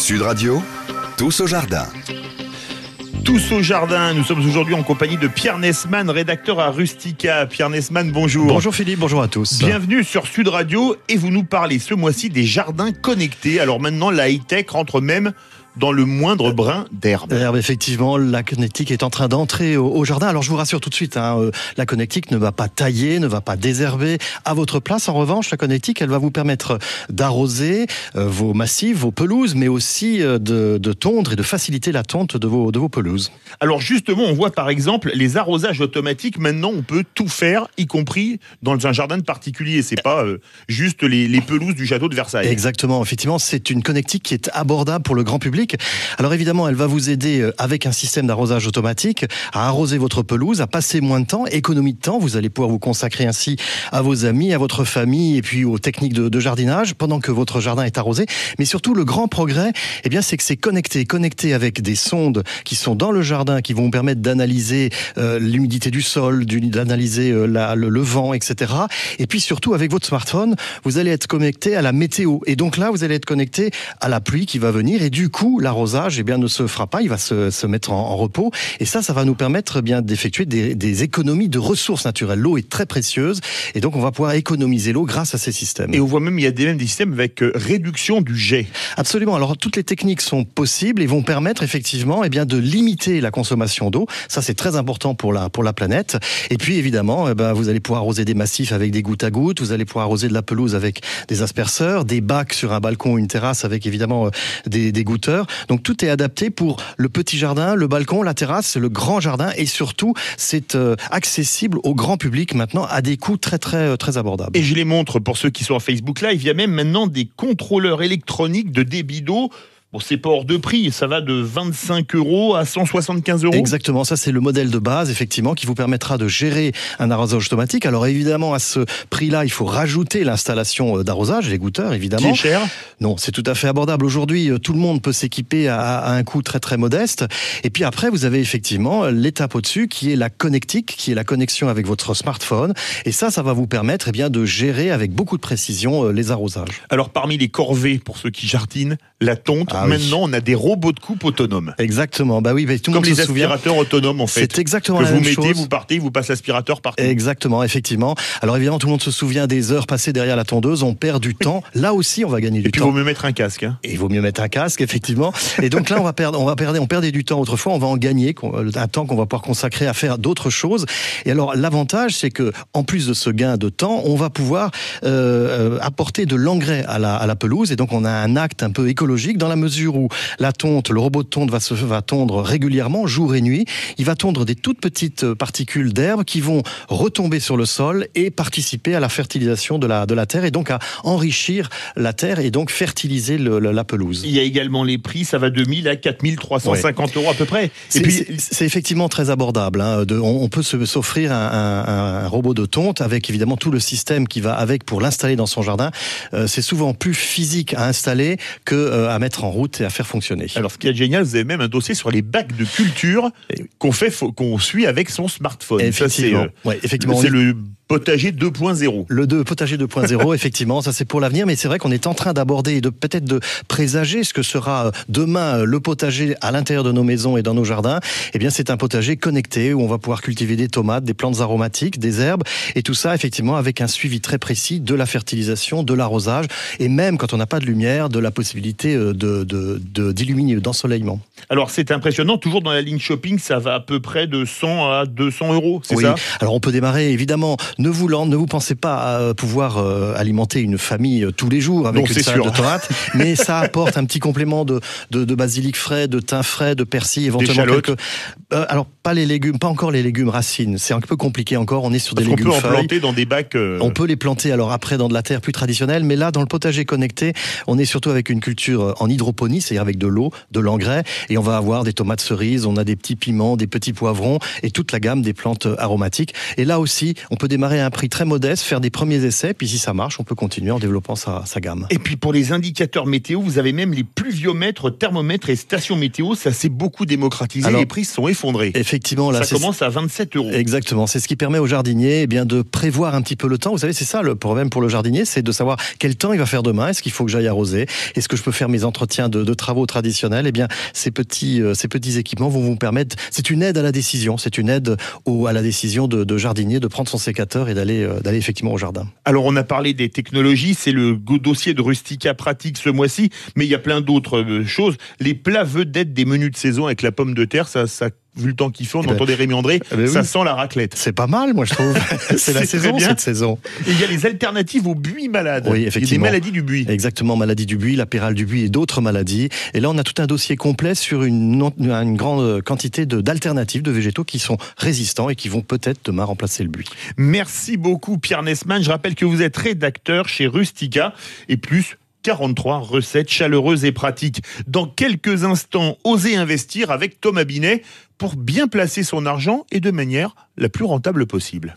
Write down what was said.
Sud Radio, tous au jardin. Tous au jardin, nous sommes aujourd'hui en compagnie de Pierre Nesman, rédacteur à Rustica. Pierre Nesman, bonjour. Bonjour Philippe, bonjour à tous. Bienvenue sur Sud Radio et vous nous parlez ce mois-ci des jardins connectés. Alors maintenant, la high-tech rentre même dans le moindre brin d'herbe. Effectivement, la connectique est en train d'entrer au jardin. Alors je vous rassure tout de suite, la connectique ne va pas tailler, ne va pas désherber à votre place. En revanche, la connectique, elle va vous permettre d'arroser vos massifs, vos pelouses, mais aussi de tondre et de faciliter la tonte de vos pelouses. Alors justement, on voit par exemple les arrosages automatiques. Maintenant, on peut tout faire, y compris dans un jardin de particulier. C'est pas juste les pelouses du château de Versailles. Exactement, effectivement, c'est une connectique qui est abordable pour le grand public. Alors évidemment, elle va vous aider avec un système d'arrosage automatique à arroser votre pelouse, à passer moins de temps, économie de temps. Vous allez pouvoir vous consacrer ainsi à vos amis, à votre famille et puis aux techniques de jardinage pendant que votre jardin est arrosé. Mais surtout, le grand progrès, c'est que c'est connecté avec des sondes qui sont dans le jardin, qui vont vous permettre d'analyser l'humidité du sol, d'analyser le vent, etc. Et puis surtout, avec votre smartphone, vous allez être connecté à la météo. Et donc là, vous allez être connecté à la pluie qui va venir et du coup, l'arrosage ne se fera pas, il va se mettre en repos. Et ça va nous permettre d'effectuer des économies de ressources naturelles. L'eau est très précieuse et donc on va pouvoir économiser l'eau grâce à ces systèmes. Et on voit même, il y a des systèmes avec réduction du jet. Absolument. Alors toutes les techniques sont possibles et vont permettre effectivement de limiter la consommation d'eau. Ça c'est très important pour la planète. Et puis évidemment, vous allez pouvoir arroser des massifs avec des gouttes à gouttes. Vous allez pouvoir arroser de la pelouse avec des asperceurs, des bacs sur un balcon ou une terrasse avec évidemment des goutteurs. Donc tout est adapté pour le petit jardin, le balcon, la terrasse, le grand jardin et surtout c'est accessible au grand public maintenant à des coûts très très très abordables. Et je les montre pour ceux qui sont en Facebook Live, il y a même maintenant des contrôleurs électroniques de débit d'eau. Bon, c'est pas hors de prix, ça va de 25 € à 175 €. Exactement, ça c'est le modèle de base, effectivement, qui vous permettra de gérer un arrosage automatique. Alors évidemment, à ce prix-là, il faut rajouter l'installation d'arrosage, les goutteurs, évidemment. Qui est cher ? Non, c'est tout à fait abordable. Aujourd'hui, tout le monde peut s'équiper à un coût très très modeste. Et puis après, vous avez effectivement l'étape au-dessus, qui est la connectique, qui est la connexion avec votre smartphone. Et ça va vous permettre de gérer avec beaucoup de précision les arrosages. Alors parmi les corvées, pour ceux qui jardinent, la tonte, maintenant on a des robots de coupe autonomes. Exactement, tout le comme monde les se souvient. aspirateurs autonomes en fait. C'est exactement que la vous même mettez, chose. vous partez, vous passez l'aspirateur partout. Exactement, effectivement. Alors évidemment, tout le monde se souvient des heures passées derrière la tondeuse, on perd du temps. Là aussi, on va gagner du temps. Et puis il vaut mieux mettre un casque. Et il vaut mieux mettre un casque, effectivement. Et donc là, on perdait du temps autrefois, on va en gagner, un temps qu'on va pouvoir consacrer à faire d'autres choses. Et alors l'avantage, c'est que en plus de ce gain de temps, on va pouvoir apporter de l'engrais à la pelouse. Et donc on a un acte un peu écologique dans la mesure où le robot de tonte va tondre régulièrement, jour et nuit. Il va tondre des toutes petites particules d'herbe qui vont retomber sur le sol et participer à la fertilisation de la terre et donc à enrichir la terre et donc fertiliser la pelouse. Il y a également les prix, ça va de 1000 à 4350 € à peu près. Et puis c'est effectivement très abordable. On peut s'offrir un robot de tonte avec évidemment tout le système qui va avec pour l'installer dans son jardin. C'est souvent plus physique à installer que à mettre en route et à faire fonctionner. Alors ce qui est génial, vous avez même un dossier sur les bacs de culture qu'on suit avec son smartphone. Effectivement, c'est le potager 2.0. Le potager 2.0, effectivement, ça c'est pour l'avenir, mais c'est vrai qu'on est en train d'aborder et peut-être de présager ce que sera demain le potager à l'intérieur de nos maisons et dans nos jardins. C'est un potager connecté où on va pouvoir cultiver des tomates, des plantes aromatiques, des herbes et tout ça effectivement avec un suivi très précis de la fertilisation, de l'arrosage et même quand on n'a pas de lumière, de la possibilité d'illuminer, d'ensoleillement. Alors c'est impressionnant, toujours dans la ligne shopping, ça va à peu près de 100 à 200 €, c'est ça ? Alors on peut démarrer évidemment. Ne vous pensez pas à pouvoir alimenter une famille tous les jours avec une salade de tomates, mais ça apporte un petit complément de basilic frais, de thym frais, de persil, éventuellement quelques. Alors pas encore les légumes racines, c'est un peu compliqué encore. On est sur des légumes feuilles. On peut en planter dans des bacs. On peut les planter alors après dans de la terre plus traditionnelle, mais là dans le potager connecté, on est surtout avec une culture en hydroponie, c'est-à-dire avec de l'eau, de l'engrais, et on va avoir des tomates cerises, on a des petits piments, des petits poivrons et toute la gamme des plantes aromatiques. Et là aussi, on peut démarrer démarrer à un prix très modeste, faire des premiers essais, puis si ça marche, on peut continuer en développant sa gamme. Et puis pour les indicateurs météo, vous avez même les pluviomètres, thermomètres et stations météo. Ça s'est beaucoup démocratisé. Alors, les prix se sont effondrés. Effectivement, là, ça commence à 27 €. Exactement. C'est ce qui permet au jardinier de prévoir un petit peu le temps. Vous savez, c'est ça le problème pour le jardinier, c'est de savoir quel temps il va faire demain. Est-ce qu'il faut que j'aille arroser? Est-ce que je peux faire mes entretiens de travaux traditionnels? Ces petits équipements vont vous permettre. C'est une aide à la décision. C'est une aide à la décision de jardinier de prendre son sécateur et d'aller effectivement au jardin. Alors, on a parlé des technologies. C'est le dossier de Rustica Pratique ce mois-ci, mais il y a plein d'autres choses. Les plats vedettes des menus de saison avec la pomme de terre, ça vu le temps qu'il fait, on entendait Rémi André, ça sent la raclette. C'est pas mal, moi je trouve. C'est la saison, cette saison. Et il y a les alternatives au buis malade. Oui, effectivement. Il y a des maladies du buis. Exactement, maladie du buis, la pérale du buis et d'autres maladies. Et là, on a tout un dossier complet sur une grande quantité d'alternatives de végétaux qui sont résistants et qui vont peut-être demain remplacer le buis. Merci beaucoup Pierre Nesman. Je rappelle que vous êtes rédacteur chez Rustica et plus 43 recettes chaleureuses et pratiques. Dans quelques instants, osez investir avec Thomas Binet pour bien placer son argent et de manière la plus rentable possible.